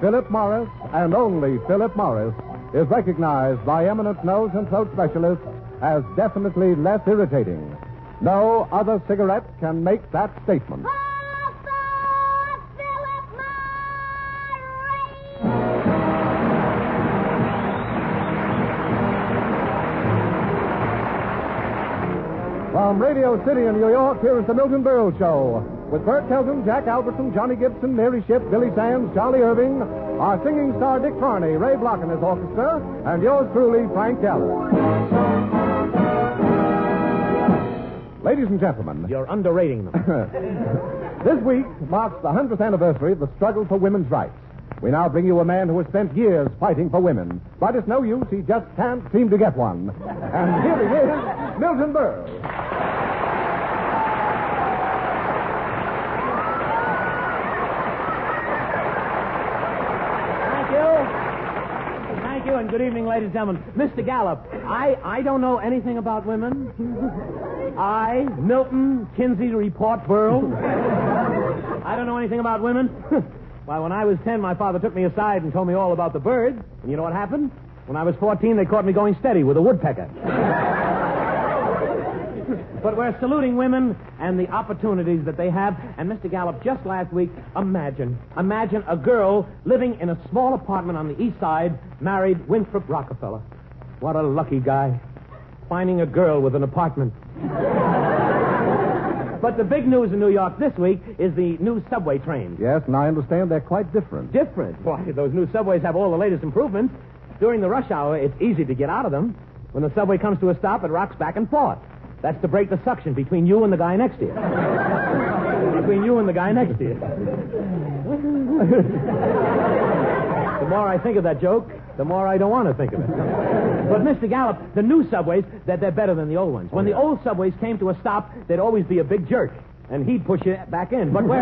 Philip Morris, and only Philip Morris, is recognized by eminent nose and throat specialists as definitely less irritating. No other cigarette can make that statement. From Radio City in New York, here is the Milton Berle Show. With Bert Kelton, Jack Albertson, Johnny Gibson, Mary Shipp, Billy Sands, Charlie Irving, our singing star Dick Carney, Ray Block and his orchestra, and yours truly, Frank Gallo. Ladies and gentlemen. You're underrating them. This week marks the 100th anniversary of the struggle for women's rights. We now bring you a man who has spent years fighting for women. But it's no use, he just can't seem to get one. And here he is, Milton Berle. Thank you, and good evening, ladies and gentlemen. Mr. Gallup, I don't know anything about women. I, Milton Kinsey Report Berle. I don't know anything about women. Why, when I was 10, my father took me aside and told me all about the birds. And you know what happened? When I was 14, they caught me going steady with a woodpecker. But we're saluting women and the opportunities that they have. And Mr. Gallup, just last week, imagine a girl living in a small apartment on the east side, married Winthrop Rockefeller. What a lucky guy. Finding a girl with an apartment. But the big news in New York this week is the new subway trains. Yes, and I understand they're quite different. Different? Why, those new subways have all the latest improvements. During the rush hour, it's easy to get out of them. When the subway comes to a stop, it rocks back and forth. That's to break the suction between you and the guy next to you. Between you and the guy next to you. The more I think of that joke, the more I don't want to think of it. But, Mr. Gallup, the new subways, they're better than the old ones. When the old subways came to a stop, there'd always be a big jerk, and he'd push you back in. But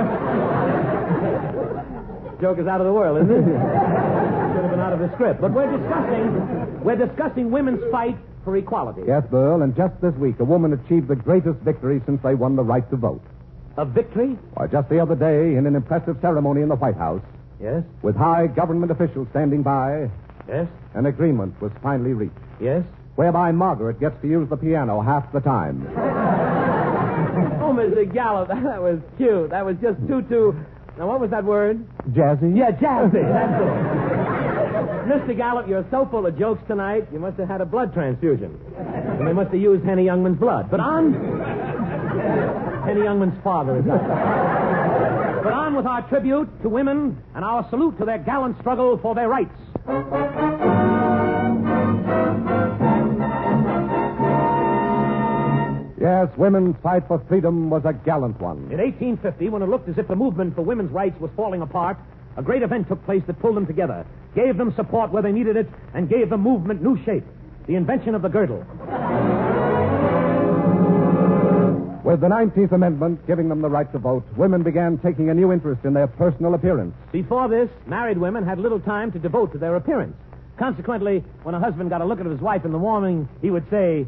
joke is out of the world, isn't it? Should have been out of the script. But we're discussing women's fight for equality. Yes, Burl, and just this week, a woman achieved the greatest victory since they won the right to vote. A victory? Why, just the other day, in an impressive ceremony in the White House. Yes? With high government officials standing by. Yes? An agreement was finally reached. Yes? Whereby Margaret gets to use the piano half the time. Oh, Mr. Gallup, that was cute. That was just too... Now, what was that word? Jazzy? Yeah, jazzy. That's it. Mr. Gallup, you're so full of jokes tonight, you must have had a blood transfusion. And they must have used Henny Youngman's blood. But on... Henny Youngman's father is out. But on with our tribute to women and our salute to their gallant struggle for their rights. Yes, women's fight for freedom was a gallant one. In 1850, when it looked as if the movement for women's rights was falling apart, a great event took place that pulled them together, gave them support where they needed it, and gave the movement new shape. The invention of the girdle. With the 19th Amendment giving them the right to vote, women began taking a new interest in their personal appearance. Before this, married women had little time to devote to their appearance. Consequently, when a husband got a look at his wife in the morning, he would say...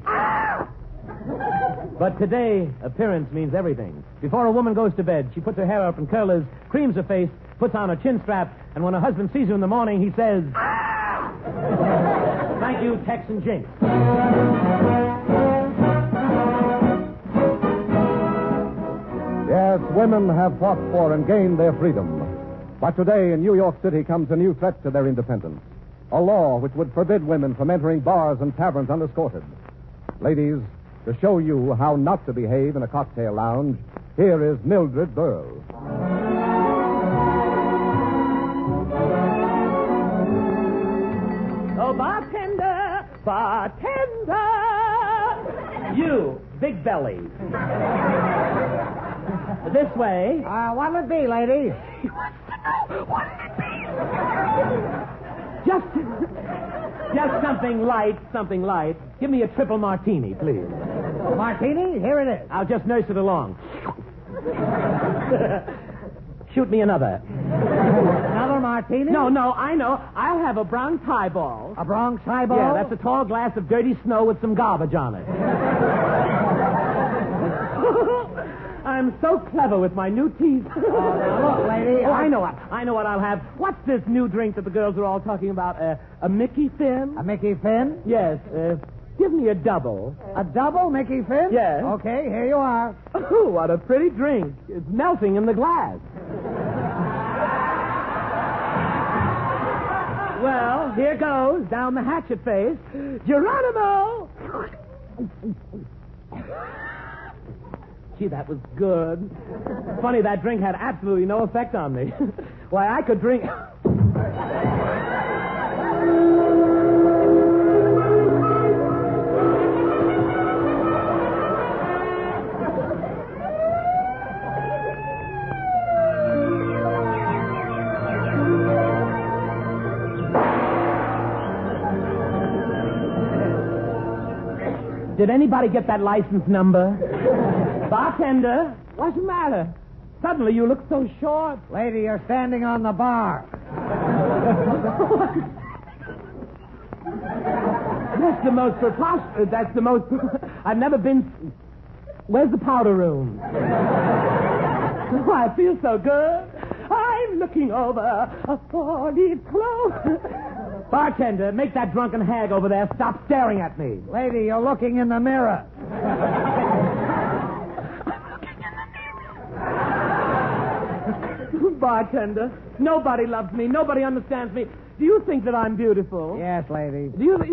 But today, appearance means everything. Before a woman goes to bed, she puts her hair up in curlers, creams her face, puts on her chin strap, and when her husband sees her in the morning, he says... Thank you, Tex and Jinx. Yes, women have fought for and gained their freedom. But today in New York City comes a new threat to their independence. A law which would forbid women from entering bars and taverns unescorted. Ladies, to show you how not to behave in a cocktail lounge, here is Mildred Burl. Oh, bartender, bartender. You, big belly. This way. What'll it be, lady? He wants to know what'll it be. Just something light. Give me a triple martini, please. Martini? Here it is. I'll just nurse it along. Shoot me another. Another martini? No, I know. I'll have a Bronx highball. A Bronx highball? Yeah, that's a tall glass of dirty snow with some garbage on it. I'm so clever with my new teeth. Oh, now look, lady. I know what I'll have. What's this new drink that the girls are all talking about? A Mickey Finn? A Mickey Finn? Yes. Give me a double. A double Mickey Finn? Yes. Okay, here you are. Oh, what a pretty drink. It's melting in the glass. Well, here goes, down the hatchet face. Geronimo! Gee, that was good. Funny, that drink had absolutely no effect on me. Why, I could drink... Did anybody get that license number? Bartender, what's the matter? Suddenly you look so short. Lady, you're standing on the bar. That's the most preposterous. That's the most... I've never been... Where's the powder room? Oh, I feel so good. I'm looking over a four-leaf clover. Bartender, make that drunken hag over there stop staring at me. Lady, you're looking in the mirror. Bartender, nobody loves me. Nobody understands me. Do you think that I'm beautiful? Yes, lady. Do you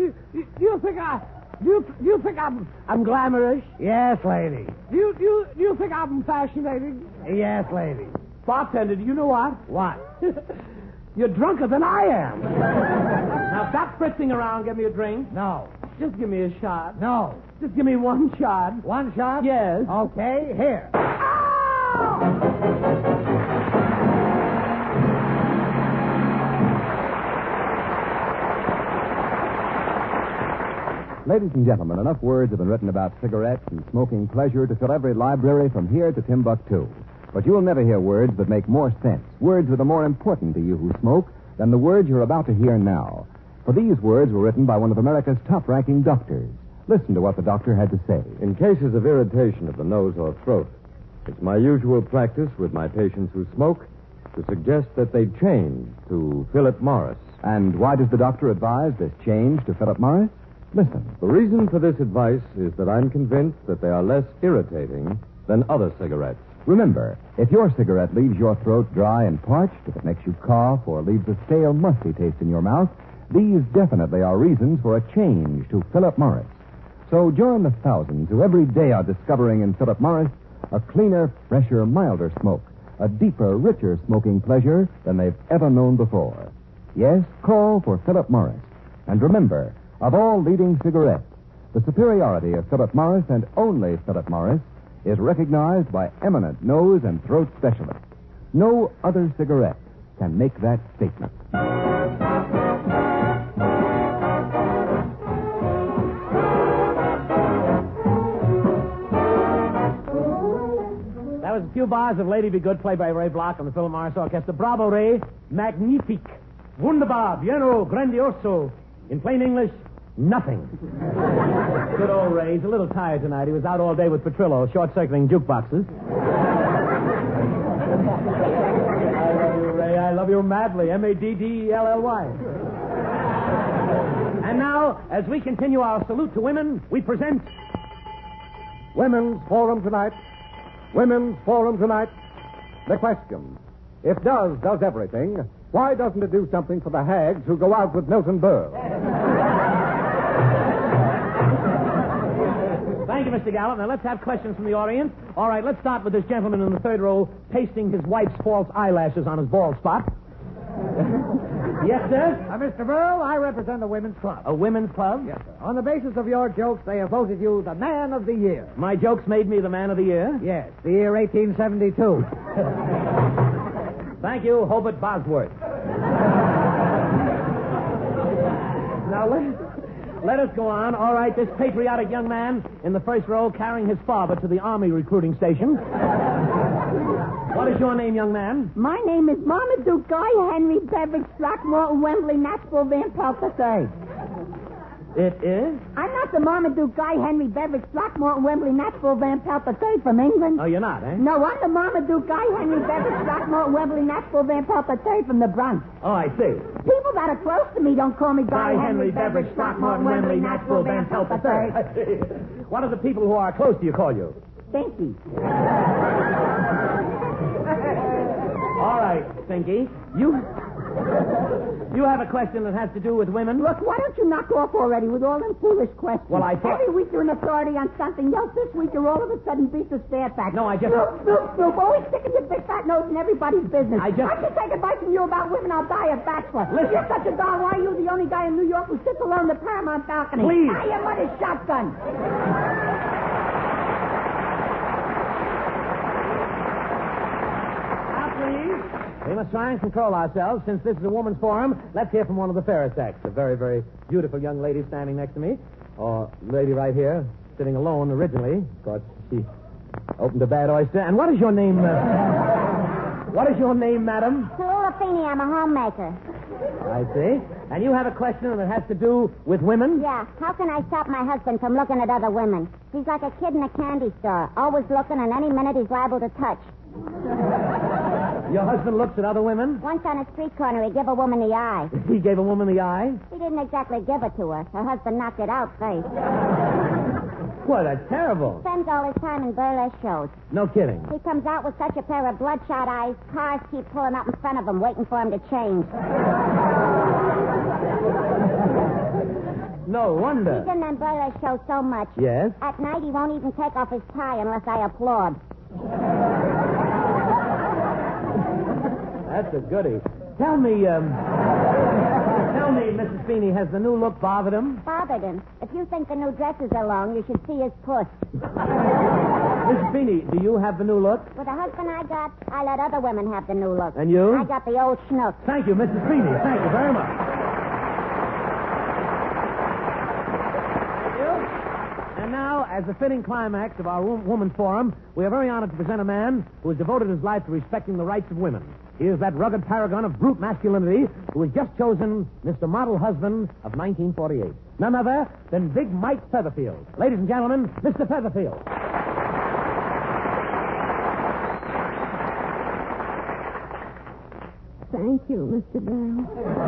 think I'm glamorous? Yes, lady. Do you think I'm fascinating? Yes, lady. Bartender, do you know what? What? You're drunker than I am. Now stop fritzing around. Give me a drink. No. Just give me a shot. No. Just give me one shot. One shot? Yes. Okay, here. Ladies and gentlemen, enough words have been written about cigarettes and smoking pleasure to fill every library from here to Timbuktu. But you'll never hear words that make more sense, words that are more important to you who smoke, than the words you're about to hear now. For these words were written by one of America's top-ranking doctors. Listen to what the doctor had to say. In cases of irritation of the nose or throat, it's my usual practice with my patients who smoke to suggest that they change to Philip Morris. And why does the doctor advise this change to Philip Morris? Listen. The reason for this advice is that I'm convinced that they are less irritating than other cigarettes. Remember, if your cigarette leaves your throat dry and parched, if it makes you cough or leaves a stale, musty taste in your mouth, these definitely are reasons for a change to Philip Morris. So join the thousands who every day are discovering in Philip Morris a cleaner, fresher, milder smoke, a deeper, richer smoking pleasure than they've ever known before. Yes, call for Philip Morris. And remember, of all leading cigarettes, the superiority of Philip Morris and only Philip Morris is recognized by eminent nose and throat specialists. No other cigarette can make that statement. That was a few bars of Lady Be Good, played by Ray Block and the Philip Morris Orchestra. Bravo, Ray. Magnifique. Wunderbar. Bieno. Grandioso. In plain English, nothing. Good old Ray. He's a little tired tonight. He was out all day with Petrillo, short-circuiting jukeboxes. I love you, Ray. I love you madly. M-A-D-D-E-L-L-Y. And now, as we continue our salute to women, we present... Women's Forum tonight. Women's Forum tonight. The question: if does everything, why doesn't it do something for the hags who go out with Milton Berle? Thank you, Mr. Gallup. Now, let's have questions from the audience. All right, let's start with this gentleman in the third row pasting his wife's false eyelashes on his bald spot. Yes, sir? Mr. Burl, I represent the Women's Club. A women's club? Yes, sir. On the basis of your jokes, they have voted you the Man of the Year. My jokes made me the man of the year? Yes, the year 1872. Thank you, Hobart Bosworth. Now, let us go on. All right, this patriotic young man in the first row carrying his father to the Army recruiting station. What is your name, young man? My name is Marmaduke Guy Henry Beveridge Throckmorton Wembley Nashville Van Pelt III. It is? I'm not the Marmaduke Guy Henry Beveridge Throckmorton Wembley Nashville Van Pelt III from England. Oh, you're not, eh? No, I'm the Marmaduke Guy Henry Beveridge Throckmorton Wembley Nashville Van Pelt III from the Bronx. Oh, I see. People that are close to me don't call me Guy Henry Beveridge Throckmorton Wembley Nashville Van Pelt III. What do the people who are close to you call you? Stinky. All right, Stinky. You have a question that has to do with women? Look, why don't you knock off already with all them foolish questions? Well, I thought... Every week you're an authority on something else. This week you're all of a sudden beat the Fairfax. No, I just... Snoop. Always sticking your big fat nose in everybody's business. I should take advice from you about women. I'll die a bachelor. Listen. You're such a doll. Why are you the only guy in New York who sits alone in the Paramount balcony? Please. I am on his shotgun. We must try and control ourselves. Since this is a woman's forum, let's hear from one of the fairest sex. A very, very beautiful young lady standing next to me. Or lady right here, sitting alone originally. Of course, she opened a bad oyster. And what is your name, what is your name, madam? Tallulah Feeney, I'm a homemaker. I see. And you have a question that has to do with women? Yeah. How can I stop my husband from looking at other women? He's like a kid in a candy store, always looking, and any minute he's liable to touch. Your husband looks at other women? Once on a street corner, he gave a woman the eye. He gave a woman the eye? He didn't exactly give it to her. Her husband knocked it out first. Well, that's terrible. Spends all his time in burlesque shows. No kidding. He comes out with such a pair of bloodshot eyes, cars keep pulling up in front of him, waiting for him to change. No wonder. He's in them burlesque shows so much. Yes? At night, he won't even take off his tie unless I applaud. That's a goodie. Tell me, Mrs. Feeney, has the new look bothered him? Bothered him. If you think the new dresses are long, you should see his puss. Mrs. Feeney, do you have the new look? With the husband I got, I let other women have the new look. And you? I got the old schnook. Thank you, Mrs. Feeney. Thank you very much. Thank you. And now, as the fitting climax of our Woman's Forum, we are very honored to present a man who has devoted his life to respecting the rights of women. He is that rugged paragon of brute masculinity who has just chosen Mr. Model Husband of 1948. None other than Big Mike Featherfield. Ladies and gentlemen, Mr. Featherfield. Thank you, Mr. Bell.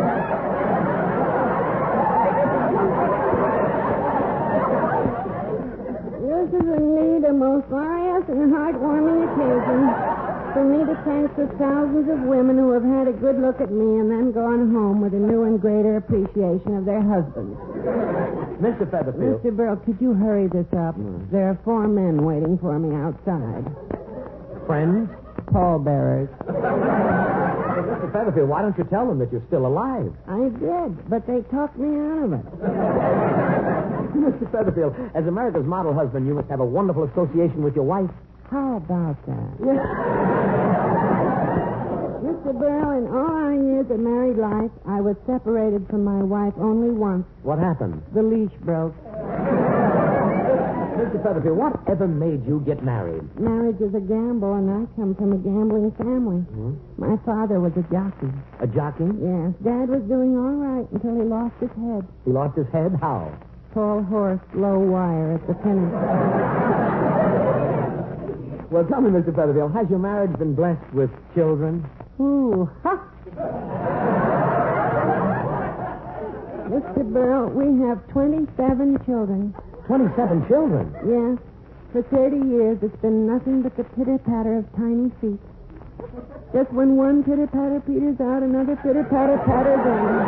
This is indeed a most glorious and heartwarming occasion for me to thank the thousands of women who have had a good look at me and then gone home with a new and greater appreciation of their husbands. Mr. Featherfield. Mr. Burl, could you hurry this up? There are 4 men waiting for me outside. Friends? Pallbearers. Mr. Featherfield, why don't you tell them that you're still alive? I did, but they talked me out of it. Mr. Featherfield, as America's model husband, you must have a wonderful association with your wife. How about that? Mr. Burl, in all our years of married life, I was separated from my wife only once. What happened? The leash broke. Mr. Featherfield, whatever made you get married? Marriage is a gamble, and I come from a gambling family. Hmm? My father was a jockey. A jockey? Yes. Dad was doing all right until he lost his head. He lost his head? How? Tall horse, low wire at the finish. Well, tell me, Mr. Featherfield, has your marriage been blessed with children? Ooh, ha! Mr. Burl, we have 27 children. 27 children? Yes. For 30 years, it's been nothing but the pitter-patter of tiny feet. Just when one pitter-patter peters out, another pitter-patter patters in.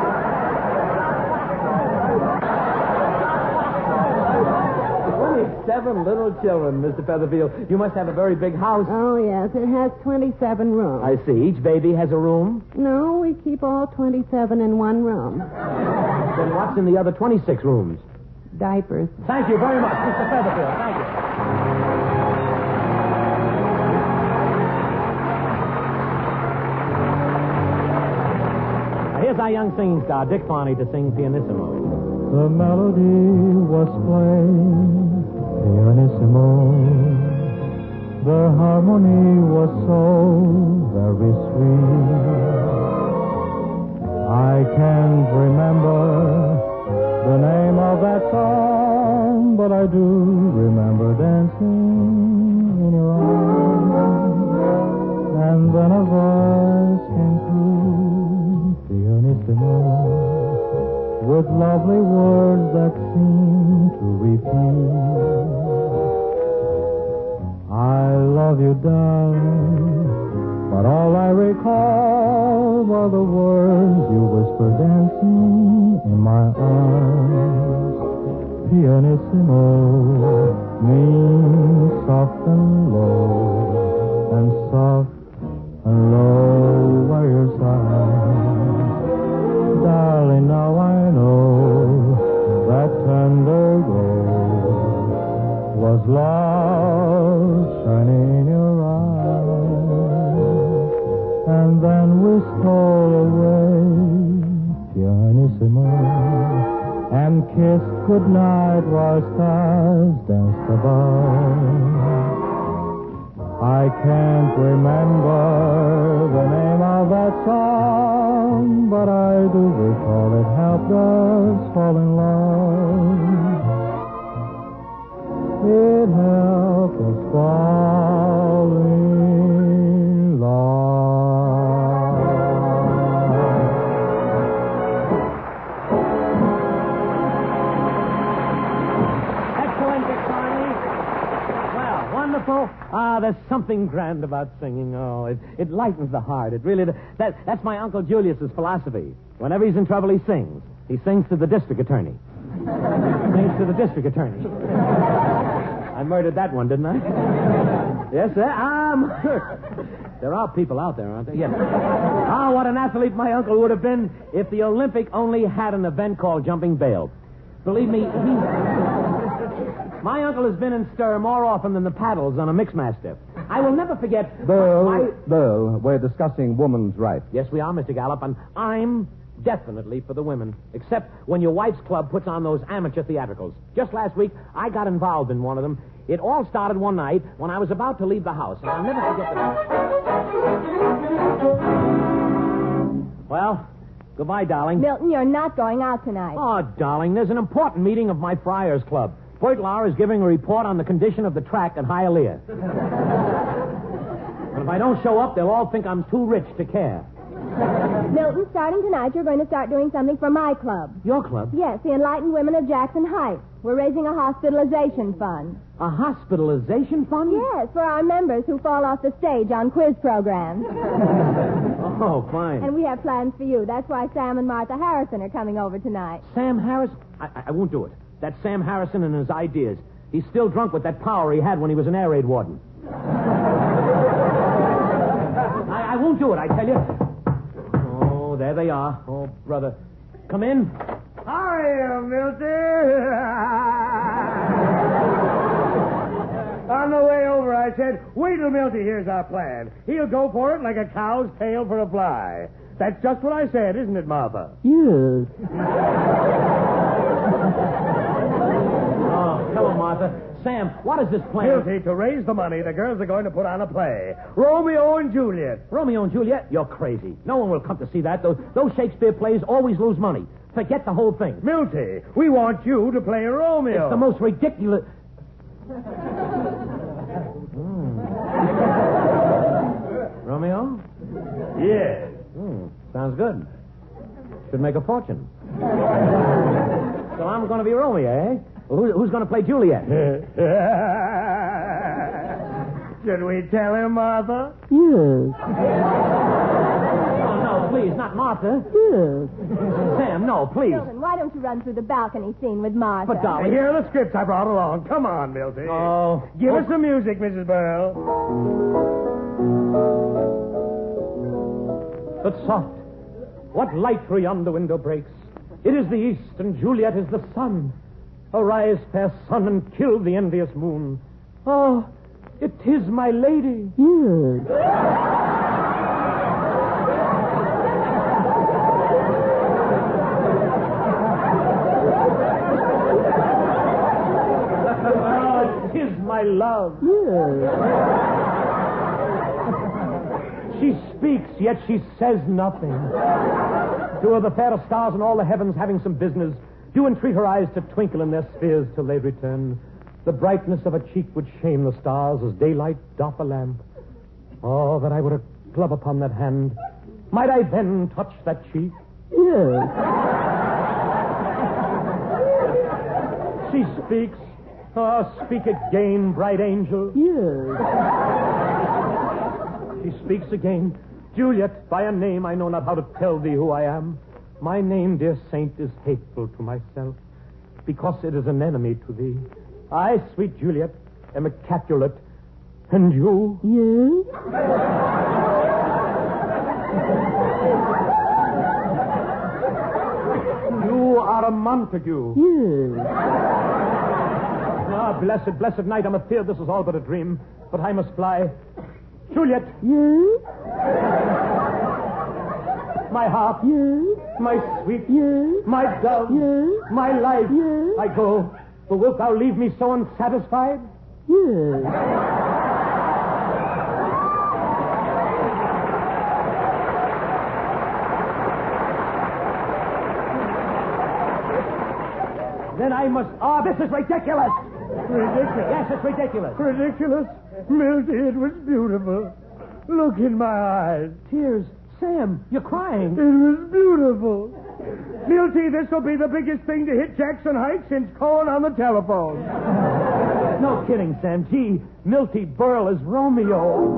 27 little children, Mr. Featherfield. You must have a very big house. Oh, yes. It has 27 rooms. I see. Each baby has a room? No, we keep all 27 in one room. Then what's in the other 26 rooms? Diapers. Thank you very much, Mr. Featherfield. Thank you. Now, here's our young singing star, Dick Farney, to sing Pianissimo. The melody was playing pianissimo. The harmony was so very sweet. I can't remember the name of that with lovely words that seem to repeat. I love you, darling, but all I recall were the words you whispered dancing in my arms. Pianissimo means soft and low, and soft and low were your sighs. Darling, now I know that tender glow was love shining in your eyes. And then we stole away, pianissimo, and kissed goodnight while stars danced above. I can't remember the name of that song, but I do recall it helped us fall in love. It helped us fall in love. Excellent, Dick Carney. Well, wonderful. There's something grand about singing. Oh, it lightens the heart. It really... That's my Uncle Julius's philosophy. Whenever he's in trouble, he sings. He sings to the district attorney. Sings to the district attorney. I murdered that one, didn't I? Yes, sir. There are people out there, aren't there? Yes. What an athlete my uncle would have been if the Olympic only had an event called jumping bail. Believe me, my uncle has been in stir more often than the paddles on a mixmaster. I will never forget... Bill, we're discussing woman's rights. Yes, we are, Mr. Gallup, and I'm definitely for the women, except when your wife's club puts on those amateur theatricals. Just last week, I got involved in one of them. It all started one night when I was about to leave the house, and I'll never forget the... Well, goodbye, darling. Milton, you're not going out tonight. Oh, darling, there's an important meeting of my Friars Club. Bert Lauer is giving a report on the condition of the track at Hialeah. And if I don't show up, they'll all think I'm too rich to care. Milton, starting tonight, you're going to start doing something for my club. Your club? Yes, the Enlightened Women of Jackson Heights. We're raising a hospitalization fund. A hospitalization fund? Yes, for our members who fall off the stage on quiz programs. Oh, fine. And we have plans for you. That's why Sam and Martha Harrison are coming over tonight. Sam Harrison? I won't do it. That's Sam Harrison and his ideas. He's still drunk with that power he had when he was an air raid warden. I won't do it, I tell you. Oh, there they are. Oh, brother. Come in. Hiya, Milty. On the way over, I said, wait till Milty hears our plan. He'll go for it like a cow's tail for a fly. That's just what I said, isn't it, Martha? Yes. Oh, come on, Martha. Sam, what is this plan? Milty, to raise the money, the girls are going to put on a play. Romeo and Juliet. Romeo and Juliet? You're crazy. No one will come to see that. Those Shakespeare plays always lose money. Forget the whole thing. Milty, we want you to play Romeo. It's the most ridiculous... Romeo? Yes. Sounds good. Should make a fortune. So I'm going to be Romeo, eh? Well, who's going to play Juliet? Should we tell him, Martha? Yes. No, please, not Martha. Yes. Sam, no, please. Milton, why don't you run through the balcony scene with Martha? But, darling... Here are the scripts I brought along. Come on, Milty. Oh. Give us some music, Mrs. Burl. But soft, what light through yonder window breaks? It is the east, and Juliet is the sun. Arise, fair sun, and kill the envious moon. Oh, it is my lady. Yes. Oh, it is my love. Yes. She speaks, yet she says nothing. Two of the fairest stars in all the heavens having some business do entreat her eyes to twinkle in their spheres till they return. The brightness of a cheek would shame the stars as daylight doth a lamp. Oh, that I were a glove upon that hand. Might I then touch that cheek? Yes. She speaks. Oh, speak again, bright angel. Yes. She speaks again. Juliet, by a name I know not how to tell thee who I am. My name, dear saint, is hateful to myself, because it is an enemy to thee. I, sweet Juliet, am a Capulet, and you? Yes. You are a Montague. Yes. Ah, blessed, blessed night. I'm afeard this is all but a dream, but I must fly. Juliet, Yes. my harp, Yes. my sweet, Yes. my dove, Yes. my life. Yes. I go, but wilt thou leave me so unsatisfied? Yes. Then I must... Oh, this is ridiculous. Ridiculous. Yes, it's ridiculous. Ridiculous? Milty, it was beautiful. Look in my eyes. Tears. Sam, you're crying. It was beautiful. Milty, this will be the biggest thing to hit Jackson Heights since Cohen on the telephone. No kidding, Sam. Gee, Milty Berle is Romeo.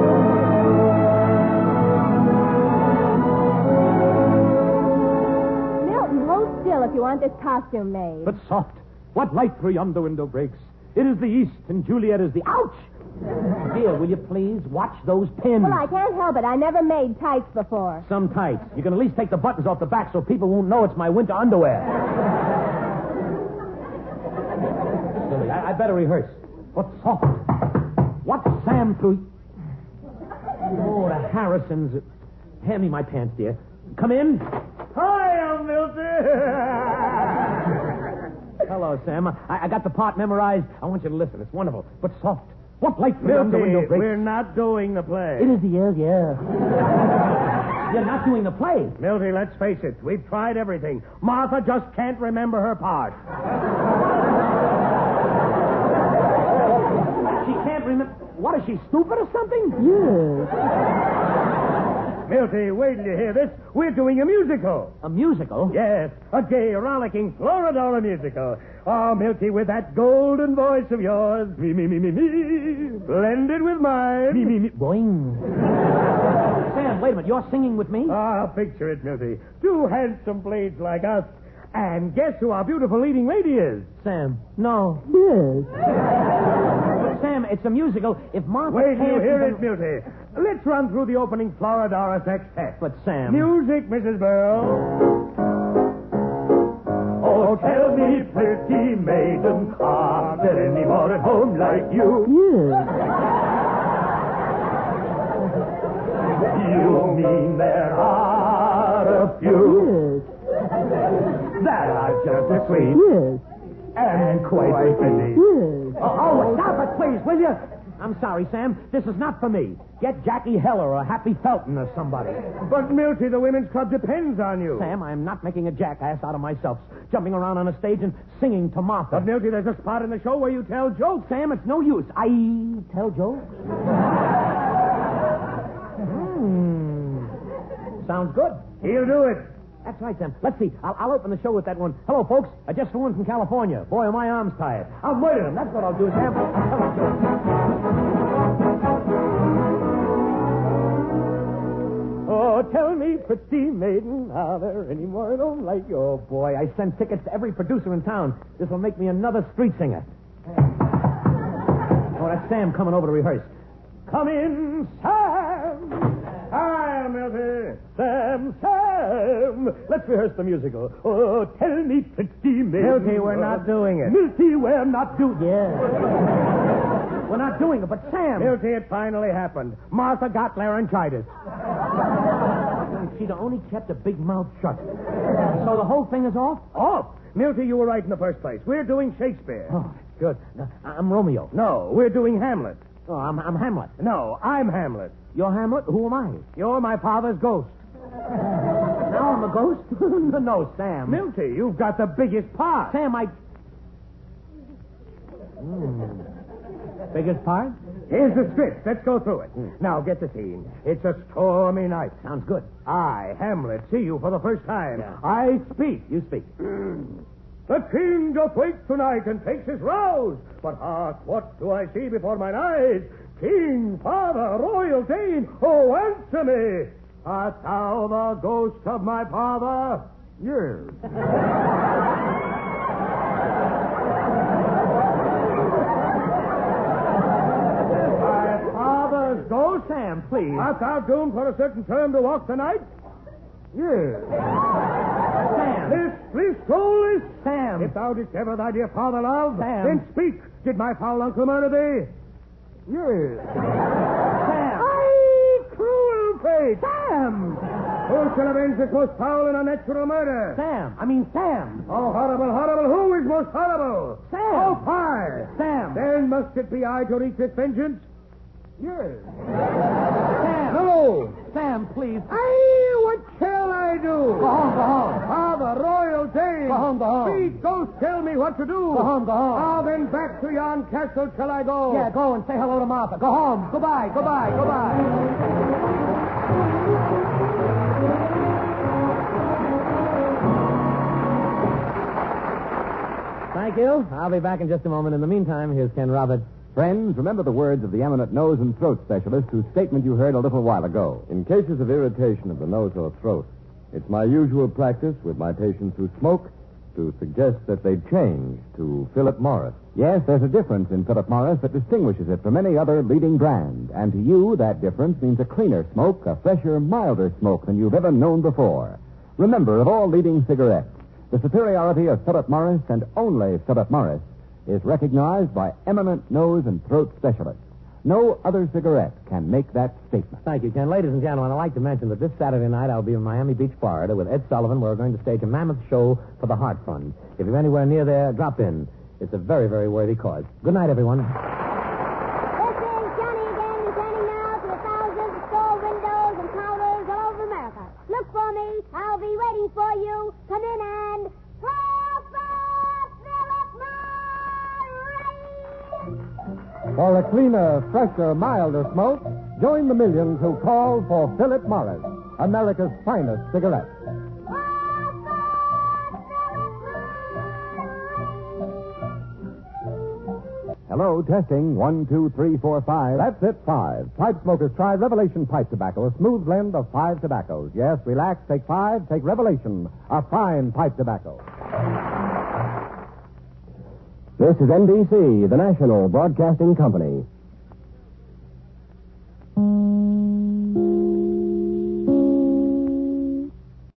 Milton, hold still if you want this costume made. But soft. What light through yonder window breaks? It is the east, and Juliet is the... Ouch! Dear, will you please watch those pins? Well, I can't help it. I never made tights before. Some tights. You can at least take the buttons off the back so people won't know it's my winter underwear. Silly, I better rehearse. What's soft? What's Sam through... Oh, the Harrisons. Hand me my pants, dear. Come in. Hi, Milty. Hello, Sam. I got the part memorized. I want you to listen. It's wonderful. But soft. What light from the window Milty, breaks? we're not doing the play. It is the air, yeah. You're not doing the play. Milty, let's face it. We've tried everything. Martha just can't remember her part. She can't remember. What, is she stupid or something? Yes. Milty, wait till you hear this. We're doing a musical. A musical? Yes, a gay, rollicking Florodora musical. Oh, Milty, with that golden voice of yours. Me, blended with mine. Me. Boing. Sam, wait a minute. You're singing with me? Ah, picture it, Milty. Two handsome blades like us. And guess who our beautiful leading lady is? Sam, no. Yes. But, Sam, it's a musical. If Martha Wait till can't... you hear even- it, Milty. Let's run through the opening Florodora sextet. But, Sam... Music, Mrs. Burl. Oh, tell me, pretty maiden, are there any more at home like you? Yes. You mean there are a few Yes. that are just as sweet Yes. and quite pretty? Yes. Oh, stop it, please, will you? I'm sorry, Sam. This is not for me. Get Jackie Heller or Happy Felton or somebody. But, Milty, the women's club depends on you. Sam, I'm not making a jackass out of myself, jumping around on a stage and singing to Martha. But, Milty, there's a spot in the show where you tell jokes. Sam, it's no use. I tell jokes. Sounds good. He'll do it. That's right, Sam. Let's see. I'll open the show with that one. Hello, folks. I just flew in from California. Boy, are my arms tired. I'll murder them. That's what I'll do, Sam. I'll tell them jokes. Oh, tell me, pretty maiden, are there any more at home like you? Oh, boy, I send tickets to every producer in town. This will make me another street singer. Oh, that's Sam coming over to rehearse. Come in, Sam. Hi, Milty. Sam. Let's rehearse the musical. Oh, tell me, pretty maiden. Milty, we're not doing it. Milty, we're not doing it. Yeah. We're not doing it, but Sam. Milty, it finally happened. Martha got laryngitis. If she'd only kept a big mouth shut. So the whole thing is off? Off. Milty, you were right in the first place. We're doing Shakespeare. Oh, that's good. Now, I'm Romeo. No, we're doing Hamlet. Oh, I'm Hamlet. No, I'm Hamlet. You're Hamlet? Who am I? You're my father's ghost. Now I'm a ghost? No, Sam. Milty, you've got the biggest part. Sam, Biggest part? Here's the script. Let's go through it. Now, get the scene. It's a stormy night. Sounds good. I, Hamlet, see you for the first time. Yeah. I speak. You speak. The king doth wake tonight and takes his rouse. But hark, what do I see before mine eyes? King, father, royal Dane, oh, answer me. Art thou the ghost of my father? Yes. My father's ghost? Sam, please. Art thou doomed for a certain term to walk the night? Yes. Sam. This soul is Sam. If thou didst ever thy dear father love, Sam. then speak. Did my foul uncle murder thee? Yes. Sam. Aye, cruel fate. Sam. Who shall avenge this most foul and unnatural murder? Sam. Oh, horrible, horrible. Who is most horrible? Sam. Oh, fie. Sam. Then must it be I to wreak this vengeance? Yes. Sam. No. Sam, please. Aye, what shall I do? Go home. Father, royal Dane. Go home. Speak, ghost, tell me what to do. Go home. Ah, then back to yon castle shall I go? Yeah, go and say hello to Martha. Go home. Goodbye. Thank you. I'll be back in just a moment. In the meantime, here's Ken Roberts. Friends, remember the words of the eminent nose and throat specialist whose statement you heard a little while ago. In cases of irritation of the nose or throat, it's my usual practice with my patients who smoke to suggest that they change to Philip Morris. Yes, there's a difference in Philip Morris that distinguishes it from any other leading brand. And to you, that difference means a cleaner smoke, a fresher, milder smoke than you've ever known before. Remember, of all leading cigarettes, the superiority of Philip Morris and only Philip Morris is recognized by eminent nose and throat specialists. No other cigarette can make that statement. Thank you, Ken. Ladies and gentlemen, I'd like to mention that this Saturday night I'll be in Miami Beach, Florida with Ed Sullivan. We're going to stage a mammoth show for the Heart Fund. If you're anywhere near there, drop in. It's a very, very worthy cause. Good night, everyone. This is Johnny again, returning now to the thousands of store windows and counters all over America. Look for me. I'll be waiting for you. Come in and... For a cleaner, fresher, milder smoke, join the millions who call for Philip Morris, America's finest cigarette. Hello, testing. 1, 2, 3, 4, 5. That's it, 5. Pipe smokers, try Revelation Pipe Tobacco, a smooth blend of 5 tobaccos. Yes, relax, take 5, take Revelation, a fine pipe tobacco. This is NBC, the national broadcasting company.